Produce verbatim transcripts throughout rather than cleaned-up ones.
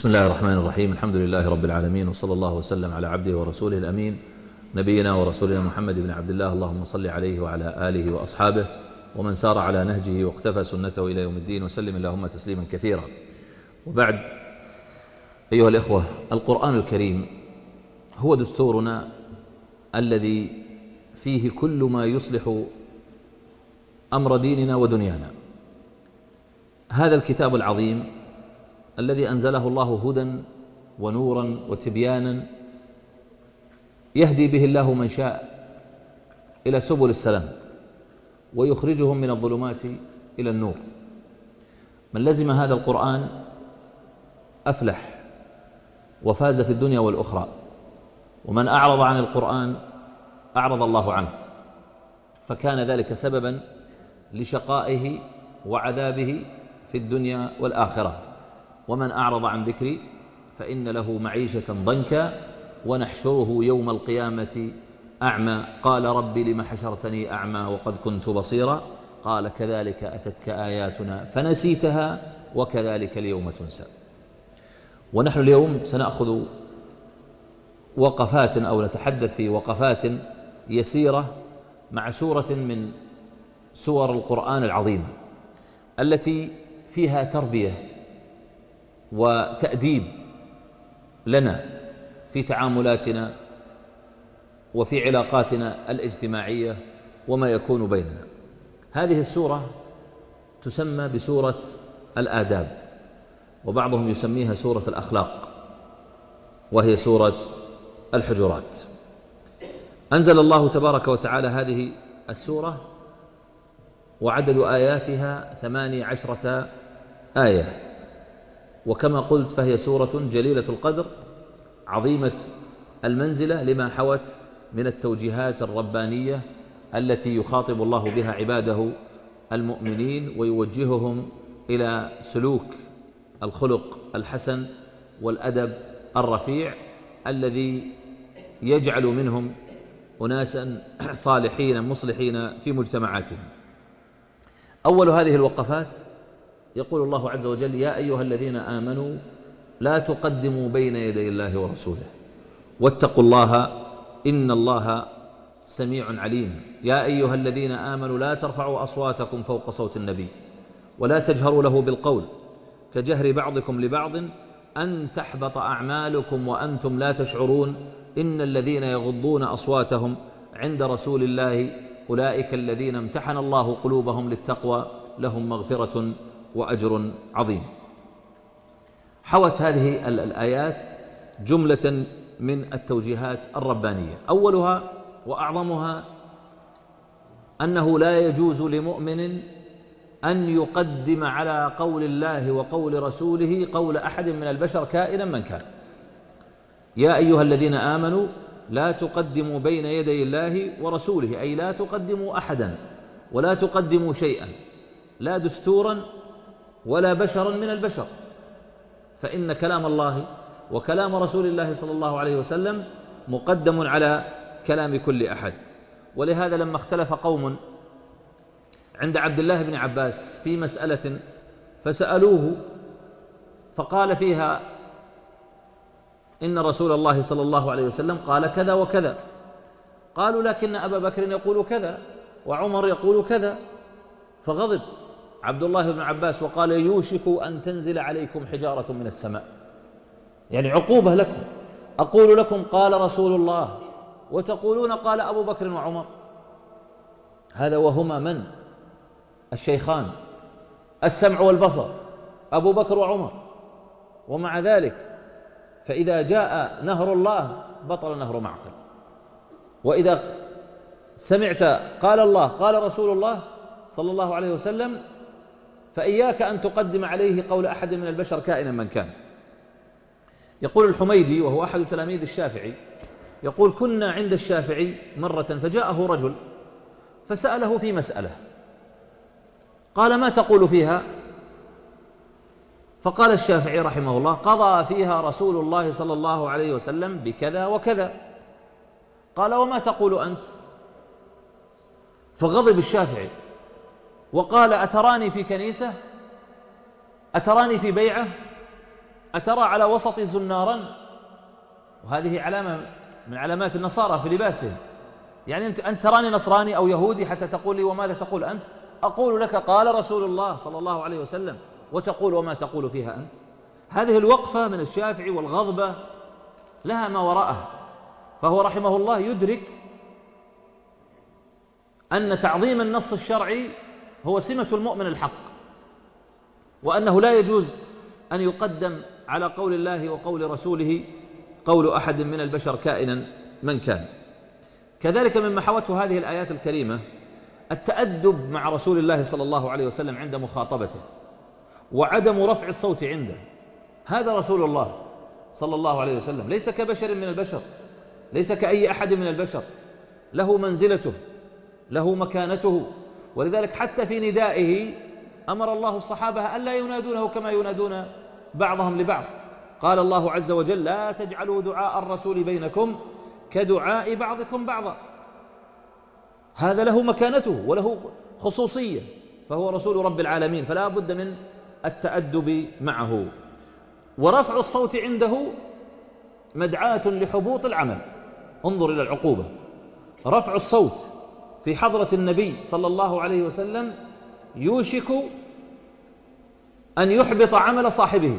بسم الله الرحمن الرحيم. الحمد لله رب العالمين، وصلى الله وسلم على عبده ورسوله الأمين نبينا ورسولنا محمد بن عبد الله. اللهم صل عليه وعلى آله وأصحابه ومن سار على نهجه واقتفى سنته إلى يوم الدين، وسلم اللهم تسليما كثيرا. وبعد، أيها الإخوة، القرآن الكريم هو دستورنا الذي فيه كل ما يصلح أمر ديننا ودنيانا. هذا الكتاب العظيم الذي أنزله الله هدى ونورا وتبيانا يهدي به الله من شاء إلى سبل السلام ويخرجهم من الظلمات إلى النور. من لزم هذا القرآن أفلح وفاز في الدنيا والأخرى، ومن أعرض عن القرآن أعرض الله عنه، فكان ذلك سببا لشقائه وعذابه في الدنيا والآخرة. ومن أعرض عن ذكري فإن له معيشة ضنكا ونحشره يوم القيامة أعمى قال رب لم حشرتني أعمى وقد كنت بصيرا قال كذلك أتتك آياتنا فنسيتها وكذلك اليوم تنسى. ونحن اليوم سنأخذ وقفات أو نتحدث في وقفات يسيرة مع سورة من سور القرآن العظيم التي فيها تربية وتأديب لنا في تعاملاتنا وفي علاقاتنا الاجتماعية وما يكون بيننا. هذه السورة تسمى بسورة الآداب، وبعضهم يسميها سورة الأخلاق، وهي سورة الحجرات. أنزل الله تبارك وتعالى هذه السورة وعدد آياتها ثماني عشرة آية، وكما قلت فهي سورة جليلة القدر عظيمة المنزلة لما حوت من التوجيهات الربانية التي يخاطب الله بها عباده المؤمنين ويوجههم إلى سلوك الخلق الحسن والأدب الرفيع الذي يجعل منهم أناسا صالحين مصلحين في مجتمعاتهم. أول هذه الوقفات يقول الله عز وجل: يا أيها الذين آمنوا لا تقدموا بين يدي الله ورسوله واتقوا الله إن الله سميع عليم. يا أيها الذين آمنوا لا ترفعوا أصواتكم فوق صوت النبي ولا تجهروا له بالقول كجهر بعضكم لبعض أن تحبط أعمالكم وأنتم لا تشعرون إن الذين يغضون أصواتهم عند رسول الله أولئك الذين امتحن الله قلوبهم للتقوى لهم مغفرة وأجر عظيم. حوت هذه الآيات جملة من التوجيهات الربانية. أولها وأعظمها أنه لا يجوز لمؤمن أن يقدم على قول الله وقول رسوله قول أحد من البشر كائنا من كان. يا أيها الذين آمنوا لا تقدموا بين يدي الله ورسوله، أي لا تقدموا أحدا ولا تقدموا شيئا، لا دستورا ولا بشرا من البشر، فإن كلام الله وكلام رسول الله صلى الله عليه وسلم مقدم على كلام كل أحد. ولهذا لما اختلف قوم عند عبد الله بن عباس في مسألة فسألوه فقال فيها إن رسول الله صلى الله عليه وسلم قال كذا وكذا، قالوا لكن أبا بكر يقول كذا وعمر يقول كذا، فغضب عبد الله بن عباس وقال يوشك أن تنزل عليكم حجارة من السماء، يعني عقوبة لكم، أقول لكم قال رسول الله وتقولون قال أبو بكر وعمر. هذا وهما من؟ الشيخان السمع والبصر أبو بكر وعمر. ومع ذلك فإذا جاء نهر الله بطل نهر معقل، وإذا سمعت قال الله قال رسول الله صلى الله عليه وسلم فإياك أن تقدم عليه قول أحد من البشر كائنا من كان. يقول الحميدي وهو أحد تلاميذ الشافعي، يقول كنا عند الشافعي مرة فجاءه رجل فسأله في مسألة قال ما تقول فيها؟ فقال الشافعي رحمه الله قضى فيها رسول الله صلى الله عليه وسلم بكذا وكذا. قال وما تقول أنت؟ فغضب الشافعي وقال أتراني في كنيسة؟ أتراني في بيعة؟ أترى على وسط زنارا؟ وهذه علامة من علامات النصارى في لباسهم. يعني أنت, أنت تراني نصراني أو يهودي حتى تقول لي وماذا تقول أنت؟ أقول لك قال رسول الله صلى الله عليه وسلم، وتقول وما تقول فيها أنت. هذه الوقفة من الشافعي والغضبة لها ما وراءها. فهو رحمه الله يدرك أن تعظيم النص الشرعي هو سمة المؤمن الحق، وأنه لا يجوز أن يقدم على قول الله وقول رسوله قول أحد من البشر كائنا من كان. كذلك مما حوته هذه الآيات الكريمة التأدب مع رسول الله صلى الله عليه وسلم عند مخاطبته، وعدم رفع الصوت عنده. هذا رسول الله صلى الله عليه وسلم ليس كبشر من البشر، ليس كأي أحد من البشر، له منزلته، له مكانته. ولذلك حتى في ندائه أمر الله الصحابة ألا ينادونه كما ينادون بعضهم لبعض. قال الله عز وجل: لا تجعلوا دعاء الرسول بينكم كدعاء بعضكم بعضا. هذا له مكانته وله خصوصية، فهو رسول رب العالمين، فلا بد من التأدب معه. ورفع الصوت عنده مدعاة لحبوط العمل. انظر إلى العقوبة. رفع الصوت في حضرة النبي صلى الله عليه وسلم يوشك أن يحبط عمل صاحبه.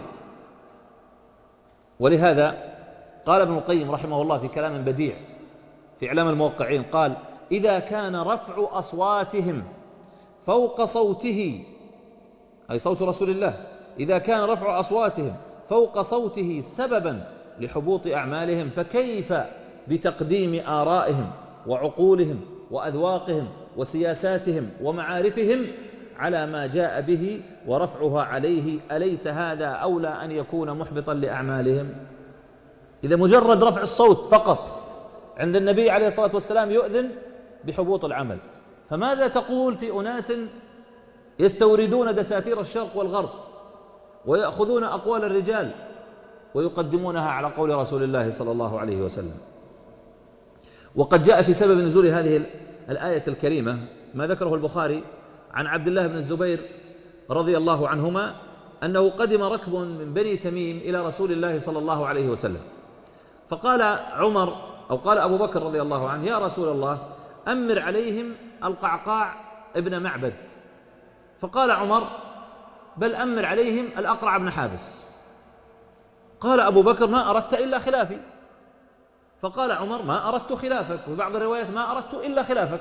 ولهذا قال ابن القيم رحمه الله في كلام بديع في إعلام الموقعين، قال: إذا كان رفع أصواتهم فوق صوته، أي صوت رسول الله، إذا كان رفع أصواتهم فوق صوته سببا لحبوط أعمالهم، فكيف بتقديم آرائهم وعقولهم وأذواقهم وسياساتهم ومعارفهم على ما جاء به ورفعها عليه؟ أليس هذا أولى أن يكون محبطا لأعمالهم؟ إذا مجرد رفع الصوت فقط عند النبي عليه الصلاة والسلام يؤذن بحبوط العمل، فماذا تقول في أناس يستوردون دساتير الشرق والغرب ويأخذون أقوال الرجال ويقدمونها على قول رسول الله صلى الله عليه وسلم؟ وقد جاء في سبب نزول هذه الآية الكريمة ما ذكره البخاري عن عبد الله بن الزبير رضي الله عنهما أنه قدم ركب من بني تميم إلى رسول الله صلى الله عليه وسلم، فقال عمر أو قال أبو بكر رضي الله عنه: يا رسول الله، أمر عليهم القعقاع ابن معبد. فقال عمر: بل أمر عليهم الأقرع بن حابس. قال أبو بكر: ما أردت إلا خلافي. فقال عمر: ما أردت خلافك، وفي بعض الروايات: ما أردت إلا خلافك.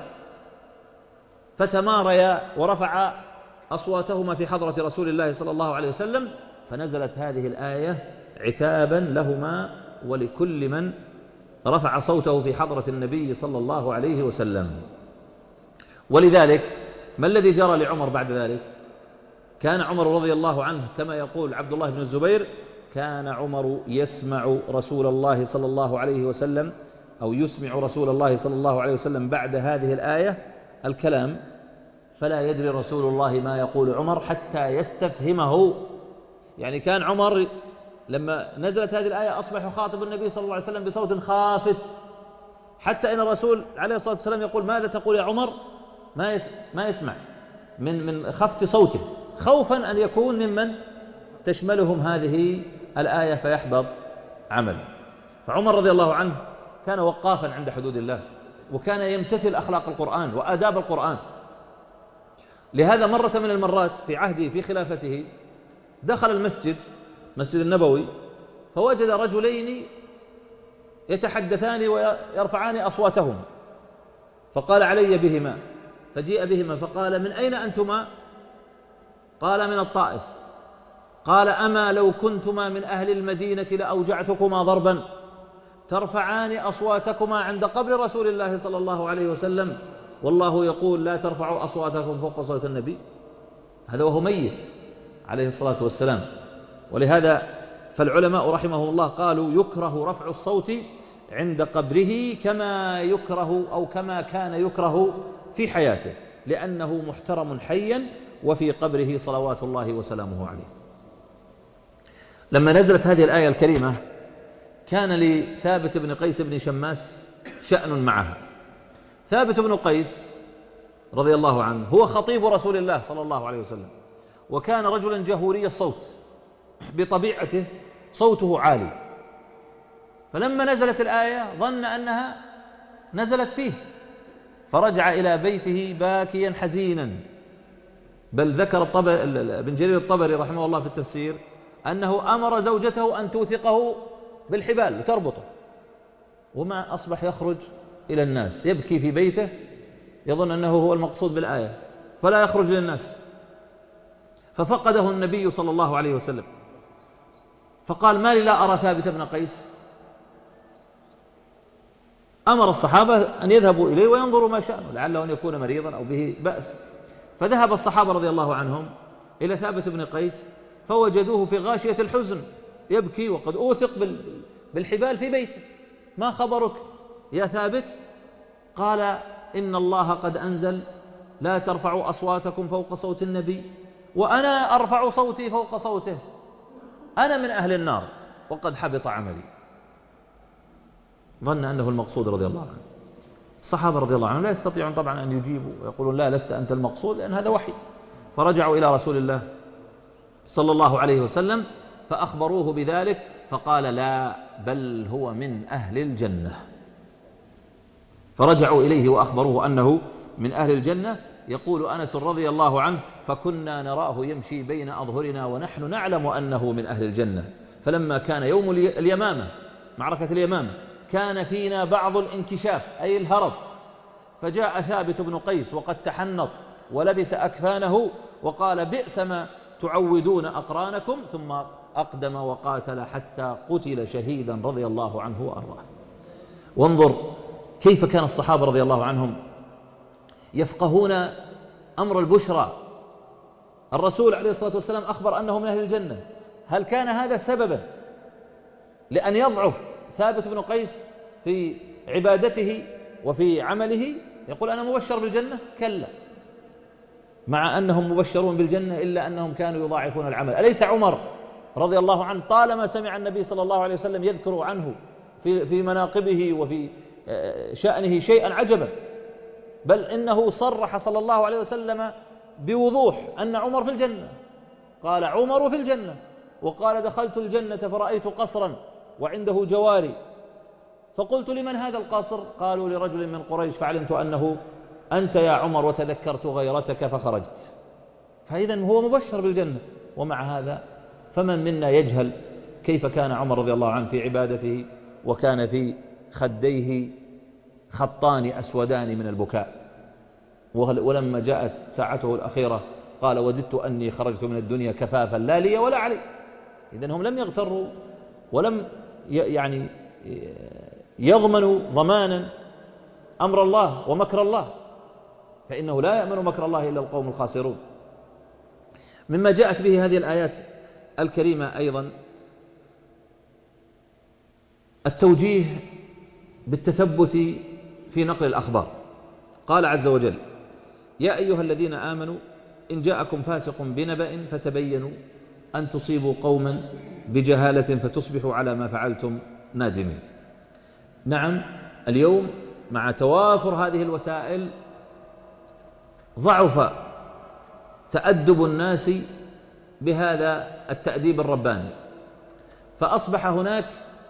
فتماريا ورفع أصواتهما في حضرة رسول الله صلى الله عليه وسلم، فنزلت هذه الآية عتابا لهما ولكل من رفع صوته في حضرة النبي صلى الله عليه وسلم. ولذلك ما الذي جرى لعمر بعد ذلك؟ كان عمر رضي الله عنه كما يقول عبد الله بن الزبير: كان عمر يسمع رسول الله صلى الله عليه وسلم أو يسمع رسول الله صلى الله عليه وسلم بعد هذه الآية الكلام، فلا يدري رسول الله ما يقول عمر حتى يستفهمه. يعني كان عمر لما نزلت هذه الآية أصبح يخاطب النبي صلى الله عليه وسلم بصوت خافت، حتى إن الرسول عليه الصلاة والسلام يقول: ماذا تقول يا عمر؟ ما ما يسمع من من خفت صوته، خوفا أن يكون ممن تشملهم هذه الآية فيحبط عمله. فعمر رضي الله عنه كان وقافا عند حدود الله، وكان يمتثل أخلاق القرآن وآداب القرآن. لهذا مرة من المرات في عهده في خلافته دخل المسجد مسجد النبوي فوجد رجلين يتحدثان ويرفعان أصواتهما، فقال: علي بهما. فجيء بهما فقال: من أين أنتما؟ قال: من الطائف. قال: أما لو كنتما من أهل المدينة لأوجعتكما ضربا، ترفعان أصواتكما عند قبر رسول الله صلى الله عليه وسلم، والله يقول: لا ترفعوا أصواتكم فوق صوت النبي. هذا وهو ميت عليه الصلاة والسلام. ولهذا فالعلماء رحمهم الله قالوا: يكره رفع الصوت عند قبره كما يكره أو كما كان يكره في حياته، لأنه محترم حيا وفي قبره صلوات الله وسلامه عليه. لما نزلت هذه الآية الكريمة كان لثابت بن قيس بن شماس شأن معها. ثابت بن قيس رضي الله عنه هو خطيب رسول الله صلى الله عليه وسلم، وكان رجلا جهوري الصوت بطبيعته، صوته عالي، فلما نزلت الآية ظن أنها نزلت فيه، فرجع إلى بيته باكيا حزينا. بل ذكر ابن جرير الطبري رحمه الله في التفسير أنه أمر زوجته أن توثقه بالحبال وتربطه، وما أصبح يخرج إلى الناس، يبكي في بيته يظن أنه هو المقصود بالآية فلا يخرج للناس. ففقده النبي صلى الله عليه وسلم فقال: ما لي لا أرى ثابت بن قيس؟ أمر الصحابة أن يذهبوا إليه وينظروا ما شأنه، لعله أن يكون مريضا أو به بأس. فذهب الصحابة رضي الله عنهم إلى ثابت بن قيس فوجدوه في غاشية الحزن يبكي وقد أوثق بالحبال في بيته. ما خبرك يا ثابت؟ قال: إن الله قد أنزل: لا ترفعوا أصواتكم فوق صوت النبي، وأنا أرفع صوتي فوق صوته، أنا من أهل النار وقد حبط عملي. ظن أنه المقصود رضي الله عنه. الصحابة رضي الله عنهم لا يستطيعون طبعا أن يجيبوا ويقولون: لا، لست أنت المقصود، لأن هذا وحي. فرجعوا إلى رسول الله صلى الله عليه وسلم فأخبروه بذلك، فقال: لا، بل هو من أهل الجنة. فرجعوا إليه وأخبروه أنه من أهل الجنة. يقول أنس رضي الله عنه: فكنا نراه يمشي بين أظهرنا ونحن نعلم أنه من أهل الجنة. فلما كان يوم اليمامة، معركة اليمامة، كان فينا بعض الانكشاف أي الهرب، فجاء ثابت بن قيس وقد تحنط ولبس أكفانه وقال: بئس ما تعودون أقرانكم، ثم أقدم وقاتل حتى قتل شهيدا رضي الله عنه وأرضاه. وانظر كيف كان الصحابة رضي الله عنهم يفقهون أمر البشرى. الرسول عليه الصلاة والسلام أخبر أنه من أهل الجنة، هل كان هذا سببا لأن يضعف ثابت بن قيس في عبادته وفي عمله؟ يقول: أنا مبشر بالجنة؟ كلا، مع أنهم مبشرون بالجنة إلا أنهم كانوا يضاعفون العمل. أليس عمر رضي الله عنه طالما سمع النبي صلى الله عليه وسلم يذكر عنه في في مناقبه وفي شأنه شيئا عجبا، بل إنه صرح صلى الله عليه وسلم بوضوح أن عمر في الجنة، قال: عمر في الجنة، وقال: دخلت الجنة فرأيت قصرا وعنده جواري، فقلت: لمن هذا القصر؟ قالوا: لرجل من قريش، فعلمت أنه أنت يا عمر وتذكرت غيرتك فخرجت. فإذا هو مبشر بالجنة. ومع هذا فمن منا يجهل كيف كان عمر رضي الله عنه في عبادته، وكان في خديه خطان أسودان من البكاء، ولما جاءت ساعته الأخيرة قال: وددت أني خرجت من الدنيا كفافا لا لي ولا علي. إذن هم لم يغتروا ولم يعني يضمنوا ضمانا أمر الله ومكر الله، فإنه لا يأمن مكر الله إلا القوم الخاسرون. مما جاءت به هذه الآيات الكريمة أيضا التوجيه بالتثبت في نقل الأخبار. قال عز وجل: يا أيها الذين آمنوا إن جاءكم فاسق بنبأ فتبينوا أن تصيبوا قوما بجهالة فتصبحوا على ما فعلتم نادمين. نعم، اليوم مع توافر هذه الوسائل ضعف تأدب الناس بهذا التأديب الرباني، فأصبح هناك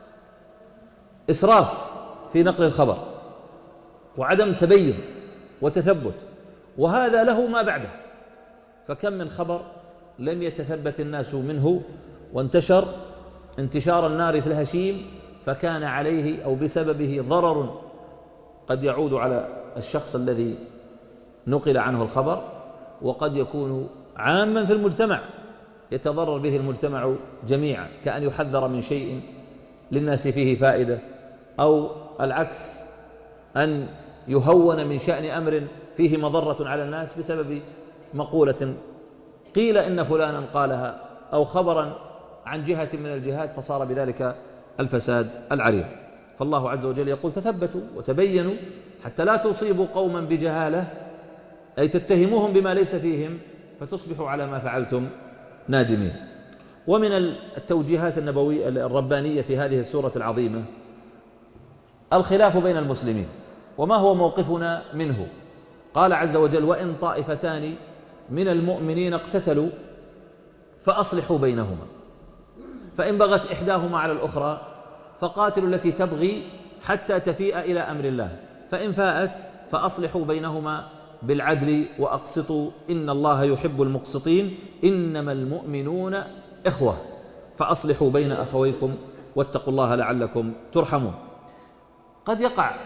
إسراف في نقل الخبر وعدم تبين وتثبت، وهذا له ما بعده. فكم من خبر لم يتثبت الناس منه وانتشر انتشار النار في الهشيم، فكان عليه أو بسببه ضرر قد يعود على الشخص الذي نقل عنه الخبر، وقد يكون عاما في المجتمع يتضرر به المجتمع جميعا، كأن يحذر من شيء للناس فيه فائدة، أو العكس أن يهون من شأن أمر فيه مضرة على الناس بسبب مقولة قيل إن فلانا قالها، أو خبرا عن جهة من الجهات، فصار بذلك الفساد العريض. فالله عز وجل يقول: تثبتوا وتبينوا حتى لا تصيبوا قوما بجهالة، أي تتهموهم بما ليس فيهم فتصبحوا على ما فعلتم نادمين. ومن التوجيهات النبوية الربانية في هذه السورة العظيمة الخلاف بين المسلمين، وما هو موقفنا منه. قال عز وجل: وإن طائفتان من المؤمنين اقتتلوا فأصلحوا بينهما. فإن بغت إحداهما على الأخرى فقاتلوا التي تبغي حتى تفيء إلى أمر الله، فإن فاءت فأصلحوا بينهما بالعدل وأقسطوا إن الله يحب المقسطين، إنما المؤمنون إخوة فأصلحوا بين أخويكم واتقوا الله لعلكم ترحمون. قد يقع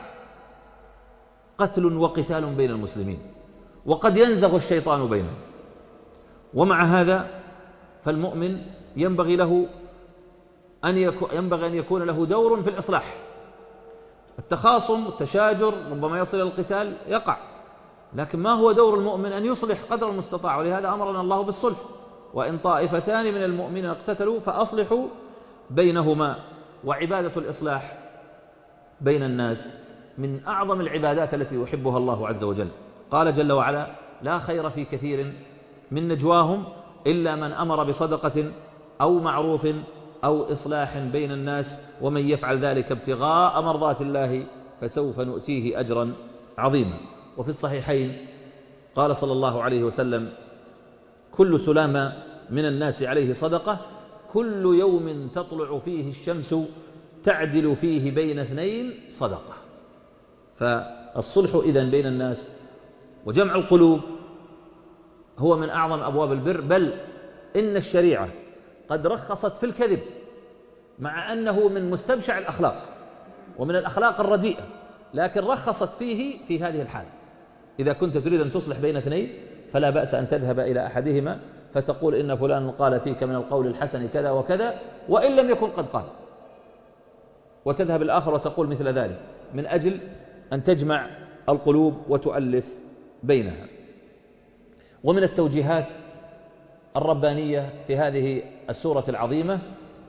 قتل وقتال بين المسلمين، وقد ينزغ الشيطان بينهم، ومع هذا فالمؤمن ينبغي له أن يكون, ينبغي أن يكون له دور في الإصلاح. التخاصم والتشاجر ربما يصل إلى القتال يقع، لكن ما هو دور المؤمن؟ أن يصلح قدر المستطاع، ولهذا أمرنا الله بالصلح، وإن طائفتان من المؤمنين اقتتلوا فأصلحوا بينهما. وعبادة الإصلاح بين الناس من أعظم العبادات التي يحبها الله عز وجل. قال جل وعلا: لا خير في كثير من نجواهم إلا من أمر بصدقة أو معروف أو إصلاح بين الناس ومن يفعل ذلك ابتغاء مرضات الله فسوف نؤتيه أجرا عظيما. وفي الصحيحين قال صلى الله عليه وسلم: كل سلام من الناس عليه صدقة، كل يوم تطلع فيه الشمس تعدل فيه بين اثنين صدقة. فالصلح إذن بين الناس وجمع القلوب هو من أعظم أبواب البر، بل إن الشريعة قد رخصت في الكذب، مع أنه من مستبشع الأخلاق ومن الأخلاق الرديئة، لكن رخصت فيه في هذه الحال. إذا كنت تريد أن تصلح بين اثنين فلا بأس أن تذهب إلى أحدهما فتقول إن فلان قال فيك من القول الحسن كذا وكذا وإن لم يكن قد قال، وتذهب الآخر وتقول مثل ذلك، من أجل أن تجمع القلوب وتؤلف بينها. ومن التوجيهات الربانية في هذه السورة العظيمة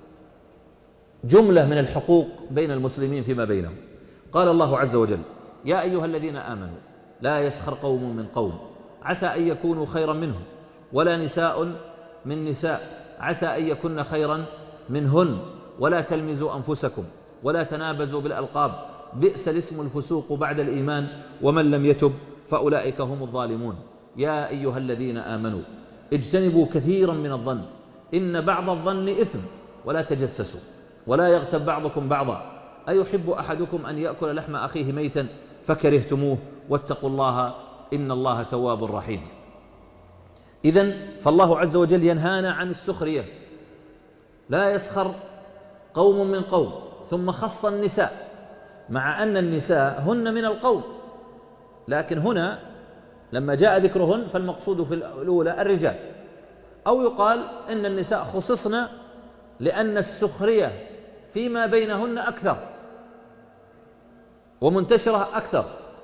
جملة من الحقوق بين المسلمين فيما بينهم. قال الله عز وجل: يا أيها الذين آمنوا لا يسخر قوم من قوم عسى أن يكونوا خيرا منهم، ولا نساء من نساء عسى أن يكن خيرا منهن، ولا تلمزوا أنفسكم ولا تنابزوا بالألقاب بئس الاسم الفسوق بعد الإيمان ومن لم يتب فأولئك هم الظالمون. يا أيها الذين آمنوا اجتنبوا كثيرا من الظن إن بعض الظن إثم ولا تجسسوا ولا يغتب بعضكم بعضا أيحب أحدكم أن يأكل لحم أخيه ميتا فكرهتموه واتقوا الله إن الله تواب رحيم. إذن فالله عز وجل ينهانا عن السخرية، لا يسخر قوم من قوم، ثم خص النساء مع أن النساء هن من القوم، لكن هنا لما جاء ذكرهن فالمقصود في الأولى الرجال، أو يقال إن النساء خصصن لأن السخرية فيما بينهن أكثر ومنتشرة أكثر،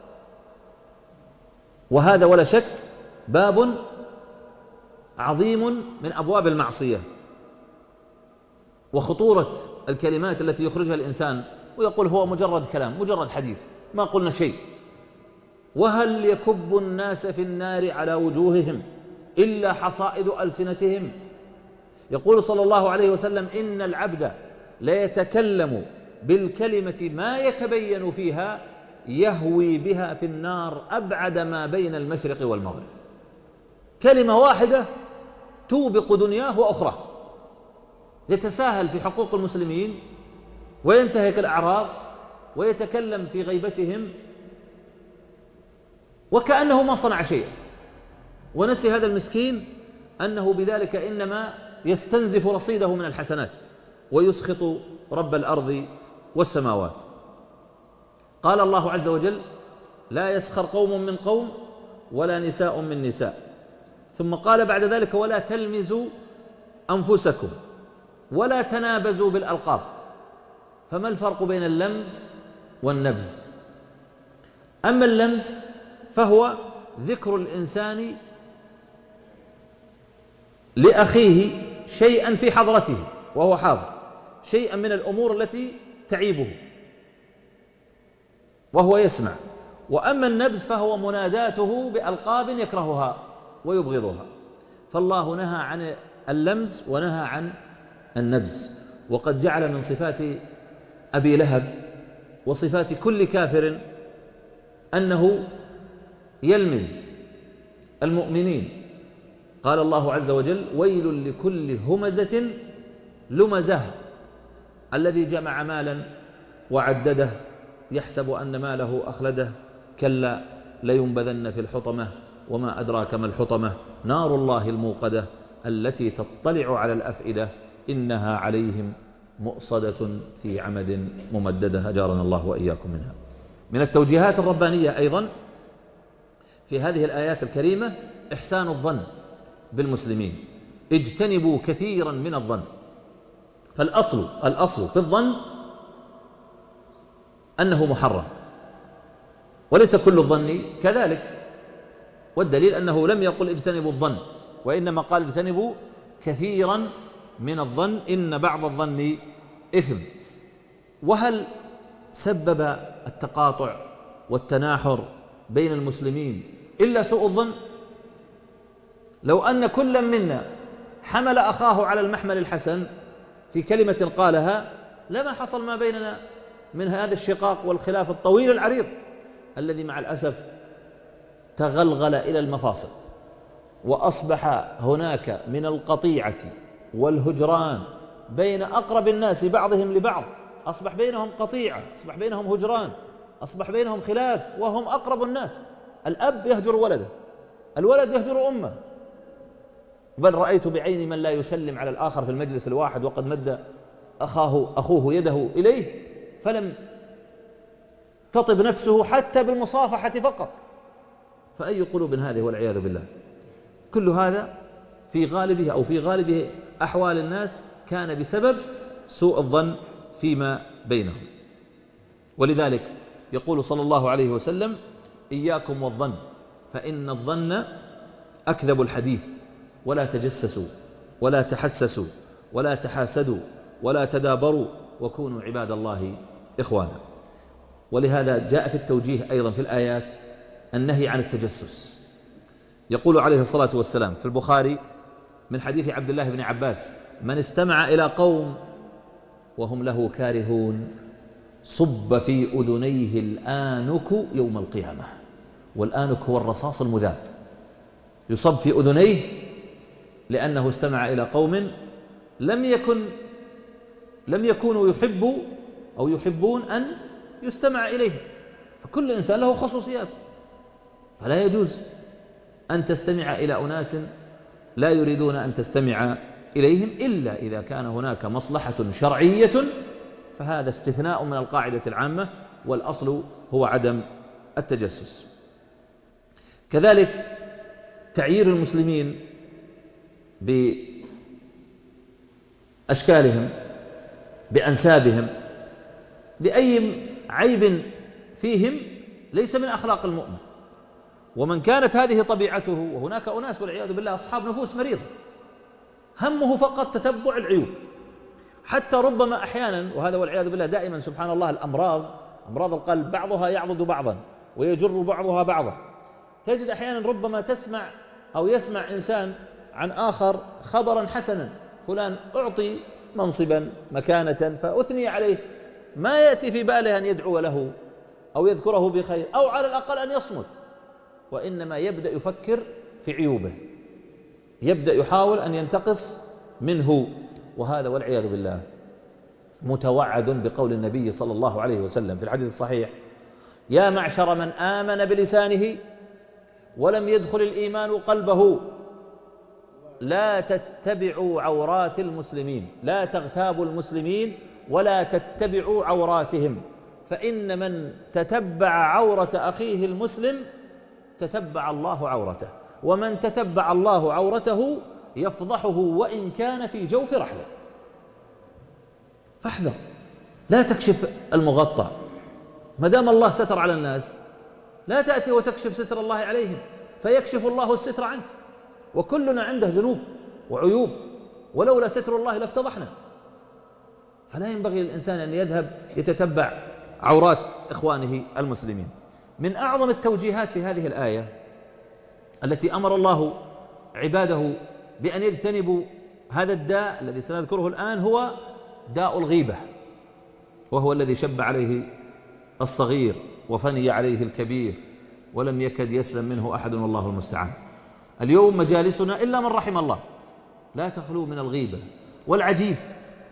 وهذا ولا شك باب عظيم من أبواب المعصية وخطورة الكلمات التي يخرجها الإنسان ويقول هو مجرد كلام مجرد حديث ما قلنا شيء. وهل يكب الناس في النار على وجوههم إلا حصائد ألسنتهم. يقول صلى الله عليه وسلم: إن العبد لا يتكلم بالكلمة ما يتبين فيها يهوي بها في النار أبعد ما بين المشرق والمغرب. كلمة واحدة توبق دنياه وأخرى، يتساهل في حقوق المسلمين وينتهك الأعراض ويتكلم في غيبتهم وكأنه ما صنع شيئا، ونسي هذا المسكين أنه بذلك إنما يستنزف رصيده من الحسنات ويسخط رب الأرض والسماوات. قال الله عز وجل: لا يسخر قوم من قوم ولا نساء من نساء، ثم قال بعد ذلك: ولا تلمزوا أنفسكم ولا تنابزوا بالألقاب. فما الفرق بين اللمز والنبز؟ أما اللمز فهو ذكر الإنسان لأخيه شيئا في حضرته وهو حاضر، شيئا من الأمور التي تعيبه وهو يسمع. وأما النبز فهو مناداته بألقاب يكرهها ويبغضها. فالله نهى عن اللمز ونهى عن النبز، وقد جعل من صفات أبي لهب وصفات كل كافر أنه يلمز المؤمنين. قال الله عز وجل: ويل لكل همزة لمزه الذي جمع مالا وعدده يحسب أن ماله أخلده كلا لينبذن في الحطمة وما أدراك ما الحطمة نار الله الموقدة التي تطلع على الأفئدة إنها عليهم مؤصدة في عمد ممددة أجارنا الله وإياكم منها. من التوجيهات الربانية أيضا في هذه الآيات الكريمة إحسان الظن بالمسلمين. اجتنبوا كثيرا من الظن. فالأصل الأصل في الظن أنه محرم، وليس كل الظن كذلك، والدليل أنه لم يقل اجتنبوا الظن، وإنما قال اجتنبوا كثيرا من الظن إن بعض الظن إثم. وهل سبب التقاطع والتناحر بين المسلمين إلا سوء الظن؟ لو أن كل منا حمل أخاه على المحمل الحسن في كلمة قالها لما حصل ما بيننا من هذا الشقاق والخلاف الطويل العريض الذي مع الأسف تغلغل إلى المفاصل، وأصبح هناك من القطيعة والهجران بين أقرب الناس بعضهم لبعض. أصبح بينهم قطيعة، أصبح بينهم هجران، أصبح بينهم خلاف وهم أقرب الناس. الأب يهجر ولده، الولد يهجر أمه، بل رأيت بعيني من لا يسلم على الآخر في المجلس الواحد وقد مد أخاه أخوه يده إليه فلم تطب نفسه حتى بالمصافحة فقط. فأي قلوب هذه والعياذ بالله. كل هذا في غالبه أو في غالبه أحوال الناس كان بسبب سوء الظن فيما بينهم. ولذلك يقول صلى الله عليه وسلم إياكم والظن فإن الظن أكذب الحديث، ولا تجسسوا ولا تحسسوا ولا تحاسدوا ولا تدابروا وكونوا عباد الله إخوانا. ولهذا جاء في التوجيه أيضا في الآيات النهي عن التجسس. يقول عليه الصلاة والسلام في البخاري من حديث عبد الله بن عباس من استمع إلى قوم وهم له كارهون صب في أذنيه الآنك يوم القيامة. والآنك هو الرصاص المذاب، يصب في أذنيه لأنه استمع إلى قوم لم يكن لم يكونوا يحبوا أو يحبون أن يستمع إليه. فكل إنسان له خصوصيات، فلا يجوز أن تستمع إلى أناس لا يريدون أن تستمع إليهم إلا إذا كان هناك مصلحة شرعية، فهذا استثناء من القاعدة العامة، والأصل هو عدم التجسس. كذلك تعيير المسلمين بأشكالهم بأنسابهم بأي عيب فيهم ليس من أخلاق المؤمن. ومن كانت هذه طبيعته، وهناك أناس والعياذ بالله أصحاب نفوس مريضة همه فقط تتبع العيوب، حتى ربما أحيانا، وهذا والعياذ بالله دائما سبحان الله الأمراض أمراض القلب بعضها يعضد بعضا ويجر بعضها بعضا. تجد أحيانا ربما تسمع أو يسمع إنسان عن آخر خبرا حسنا، فلان أعطي منصبا مكانة فأثني عليه، ما يأتي في باله أن يدعو له أو يذكره بخير أو على الأقل أن يصمت، وإنما يبدأ يفكر في عيوبه، يبدأ يحاول أن ينتقص منه. وهذا والعياذ بالله متوعد بقول النبي صلى الله عليه وسلم في الحديث الصحيح يا معشر من آمن بلسانه ولم يدخل الإيمان قلبه لا تتبعوا عورات المسلمين، لا تغتابوا المسلمين ولا تتبعوا عوراتهم، فإن من تتبع عورة أخيه المسلم تتبع الله عورته، ومن تتبع الله عورته يفضحه وإن كان في جوف رحله. فاحذر، لا تكشف المغطى، ما دام الله ستر على الناس لا تأتي وتكشف ستر الله عليهم فيكشف الله الستر عنك. وكلنا عنده ذنوب وعيوب، ولولا ستر الله لافتضحنا. فلا ينبغي للإنسان أن يذهب يتتبع عورات إخوانه المسلمين. من أعظم التوجيهات في هذه الآية التي أمر الله عباده بأن يجتنبوا هذا الداء الذي سنذكره الآن هو داء الغيبة، وهو الذي شب عليه الصغير وفني عليه الكبير ولم يكد يسلم منه أحد والله المستعان. اليوم مجالسنا إلا من رحم الله لا تخلو من الغيبة. والعجيب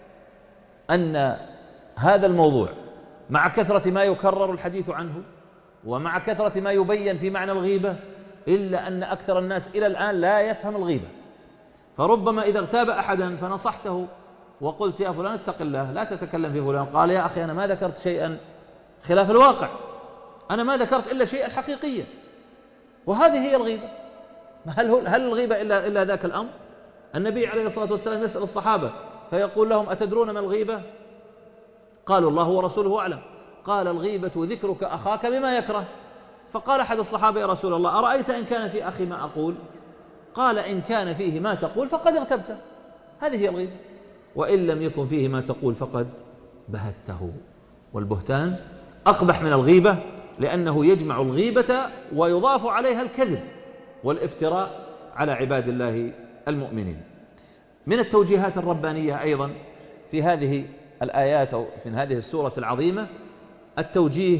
أن هذا الموضوع مع كثرة ما يكرر الحديث عنه ومع كثرة ما يبين في معنى الغيبة، إلا أن أكثر الناس إلى الآن لا يفهم الغيبة. فربما إذا اغتاب أحدا فنصحته وقلت يا فلان اتق الله لا تتكلم في فلان، قال يا أخي أنا ما ذكرت شيئا خلاف الواقع، أنا ما ذكرت إلا شيئا حقيقيا، وهذه هي الغيبة. هل, هل الغيبة إلا, إلا ذاك الأمر؟ النبي عليه الصلاة والسلام يسأل الصحابة فيقول لهم أتدرون ما الغيبة؟ قالوا الله ورسوله أعلم. قال الغيبة ذكرك أخاك بما يكره. فقال أحد الصحابة يا رسول الله أرأيت إن كان في أخي ما أقول؟ قال إن كان فيه ما تقول فقد اغتبته، هذه هي الغيبة، وإن لم يكن فيه ما تقول فقد بهته. والبهتان أقبح من الغيبة، لأنه يجمع الغيبة ويضاف عليها الكذب والافتراء على عباد الله المؤمنين. من التوجيهات الربانية أيضا في هذه الآيات أو من هذه السورة العظيمة التوجيه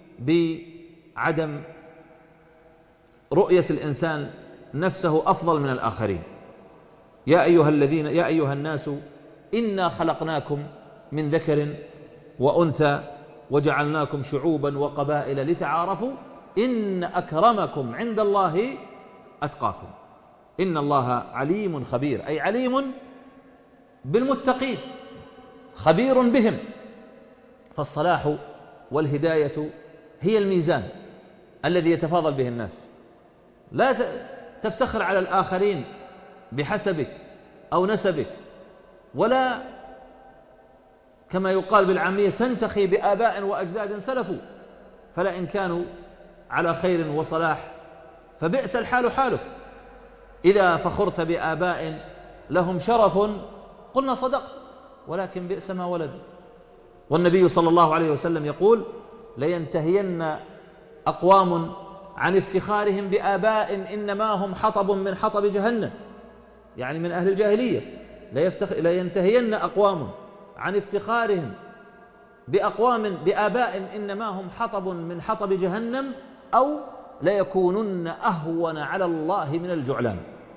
بعدم رؤية الإنسان نفسه أفضل من الآخرين. يا أيها الذين يا أيها الناس إنا خلقناكم من ذكر وأنثى وجعلناكم شعوبا وقبائل لتعارفوا إن أكرمكم عند الله أتقاكم إن الله عليم خبير، أي عليم بالمتقين خبير بهم. فالصلاح والهداية هي الميزان الذي يتفاضل به الناس. لا تفتخر على الآخرين بحسبك أو نسبك، ولا كما يقال بالعامية تنتخي بآباء وأجداد سلفوا، فلئن كانوا على خير وصلاح فبئس الحال حالك. إذا فخرت بآباء لهم شرف قلنا صدقت، ولكن بئس ما ولدوا. والنبي صلى الله عليه وسلم يقول لينتهين أقوام عن افتخارهم بآباء إنما هم حطب من حطب جهنم، يعني من أهل الجاهلية. لينتهين أقوام عن افتخارهم بأقوام بآباء إنما هم حطب من حطب جهنم، أو ليكونن أهون على الله من الجعلان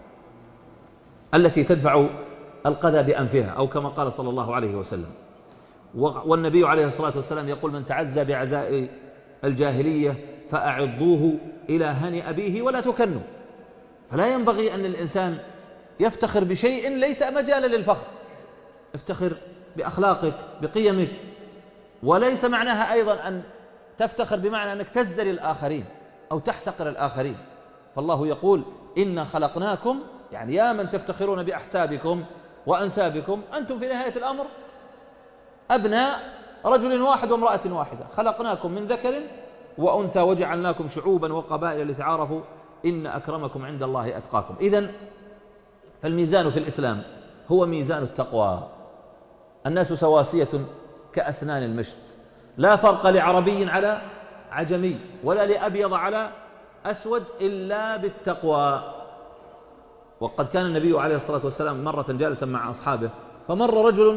التي تدفع القذى بأنفها، أو كما قال صلى الله عليه وسلم. والنبي عليه الصلاة والسلام يقول من تعزى بعزاء الجاهلية فأعضوه إلى هني أبيه ولا تكنوا. فلا ينبغي أن الإنسان يفتخر بشيء ليس مجالا للفخر. افتخر بأخلاقك بقيمك، وليس معناها أيضا أن تفتخر بمعنى أنك تزدري الآخرين أو تحتقر الآخرين. فالله يقول إنا خلقناكم، يعني يا من تفتخرون بأحسابكم وأنسابكم أنتم في نهاية الأمر أبناء رجل واحد وامرأة واحدة، خلقناكم من ذكر وأنثى وجعلناكم شعوبا وقبائل لتعارفوا إن أكرمكم عند الله أتقاكم. إذن فالميزان في الإسلام هو ميزان التقوى. الناس سواسية كأسنان المشط، لا فرق لعربي على عجمي ولا لأبيض على أسود إلا بالتقوى. وقد كان النبي عليه الصلاة والسلام مرة جالسا مع أصحابه فمر رجل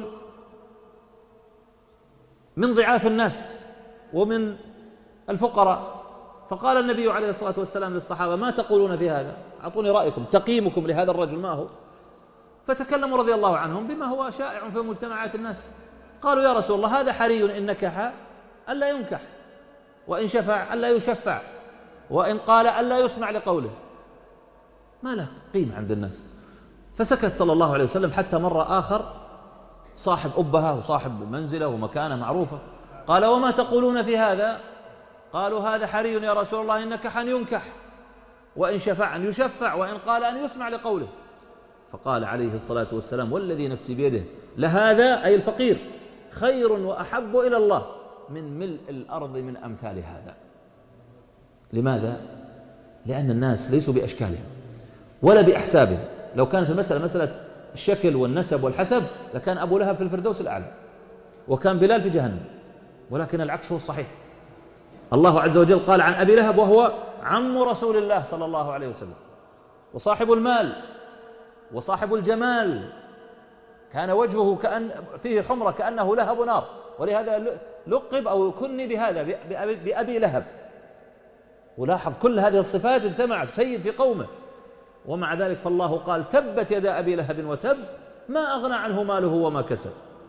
من ضعاف الناس ومن الفقراء، فقال النبي عليه الصلاة والسلام للصحابة ما تقولون في هذا؟ أعطوني رأيكم، تقييمكم لهذا الرجل ما هو؟ فتكلموا رضي الله عنهم بما هو شائع في مجتمعات الناس. قالوا يا رسول الله هذا حري إن نكح ألا ينكح، وإن شفع ألا يشفع، وإن قال ألا يسمع لقوله، ما له قيمة عند الناس. فسكت صلى الله عليه وسلم حتى مر آخر صاحب أبهة وصاحب منزلة ومكانة معروفة، قال وما تقولون في هذا؟ قالوا هذا حري يا رسول الله إن نكح أن ينكح، وإن شفع أن يشفع، وإن قال أن يسمع لقوله. فقال عليه الصلاة والسلام والذي نفسي بيده لهذا أي الفقير خير وأحب إلى الله من ملء الأرض من أمثال هذا. لماذا؟ لأن الناس ليسوا بأشكالهم ولا بأحسابهم. لو كانت المسألة مسألة الشكل والنسب والحسب لكان أبو لهب في الفردوس الأعلى وكان بلال في جهنم، ولكن العكس هو الصحيح. الله عز وجل قال عن أبي لهب وهو عم رسول الله صلى الله عليه وسلم وصاحب المال وصاحب الجمال، كان وجهه كأن فيه حمرة كأنه لهب نار، ولهذا لقب أو كني بهذا بأبي لهب. ولاحظ كل هذه الصفات اجتمعت سيد في قومه، ومع ذلك فالله قال تبت يدا أبي لهب وتب ما أغنى عنه ماله وما كسب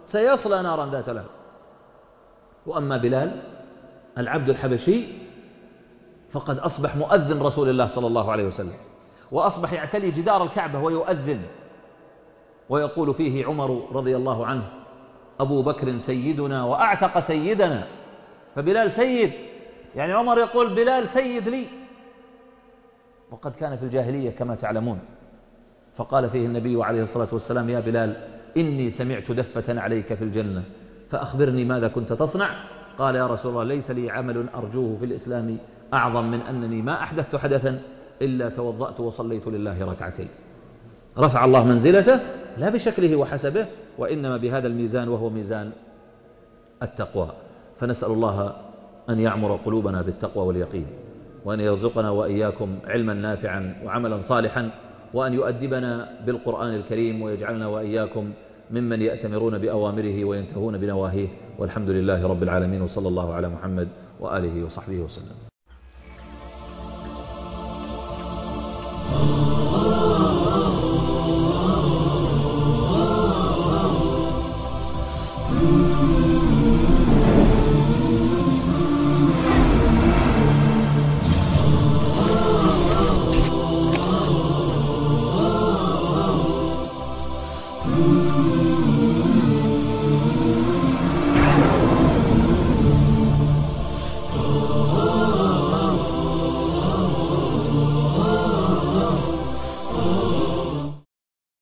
سيصلى نارا ذات لهب. وأما بلال العبد الحبشي فقد أصبح مؤذن رسول الله صلى الله عليه وسلم، وأصبح يعتلي جدار الكعبة ويؤذن، ويقول فيه عمر رضي الله عنه: أبو بكر سيدنا وأعتق سيدنا. فبلال سيد، يعني عمر يقول بلال سيد لي، وقد كان في الجاهلية كما تعلمون. فقال فيه النبي عليه الصلاة والسلام: يا بلال إني سمعت دفة عليك في الجنة فأخبرني ماذا كنت تصنع؟ قال: يا رسول الله ليس لي عمل أرجوه في الإسلام أعظم من أنني ما أحدثت حدثا إلا توضأت وصليت لله ركعتين. رفع الله منزلته لا بشكله وحسبه، وإنما بهذا الميزان، وهو ميزان التقوى. فنسأل الله أن يعمر قلوبنا بالتقوى واليقين، وأن يرزقنا وإياكم علما نافعا وعملا صالحا، وأن يؤدبنا بالقرآن الكريم، ويجعلنا وإياكم ممن يأتمرون بأوامره وينتهون بنواهيه. والحمد لله رب العالمين، وصلى الله على محمد وآله وصحبه وسلم.